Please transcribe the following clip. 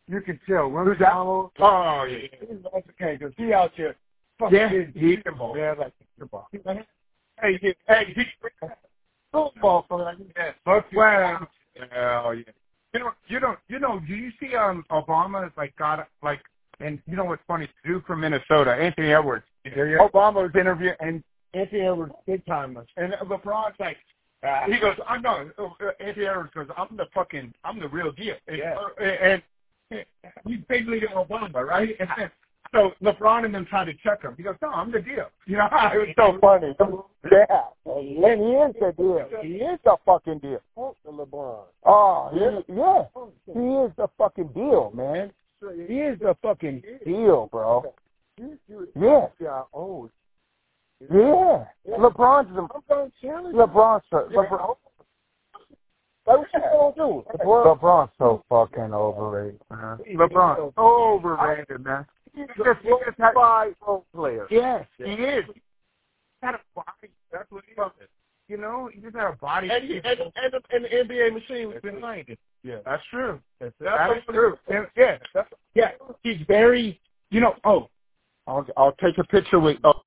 You can tell. Who's that? Oh, yeah. He's okay, because he out there. Yeah, he can ball. Yeah, like the ball. Hey, he Football for like yeah. that. Well, hell yeah. Do you see Obama is like got like, and you know what's funny? Dude from Minnesota, Anthony Edwards. Obama was interviewing, and Anthony Edwards big timer, and LeBron's like, he goes, I'm not. Anthony Edwards goes, I'm the real deal. And he's big league Obama, right? And so LeBron and them try to check him. He goes, no, I'm the deal. You know, it was so funny. Yeah, and he is the deal. He is the fucking deal. LeBron. Oh, yeah. He is the fucking deal, man. He is the fucking deal, bro. Yeah. Yeah. LeBron's LeBron's so fucking overrated, man. LeBron overrated, man. He just had 5 role players. Yes, he is. He had a body. That's what he was. You know, he just had a body. And the NBA machine was behind it. Yeah, that's true. That is true. Yeah, he's very. I'll take a picture with.